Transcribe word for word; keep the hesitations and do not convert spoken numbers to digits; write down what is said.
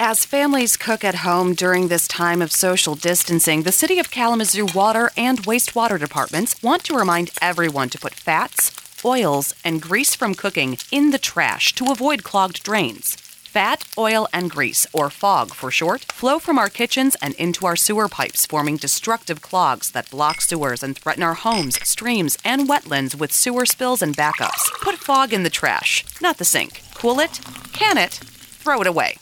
As families cook at home during this time of social distancing, the City of Kalamazoo Water and Wastewater Departments want to remind everyone to put fats, oils, and grease from cooking in the trash to avoid clogged drains. Fat, oil, and grease, or fog for short, flow from our kitchens and into our sewer pipes, forming destructive clogs that block sewers and threaten our homes, streams, and wetlands with sewer spills and backups. Put fog in the trash, not the sink. Cool it, can it, throw it away.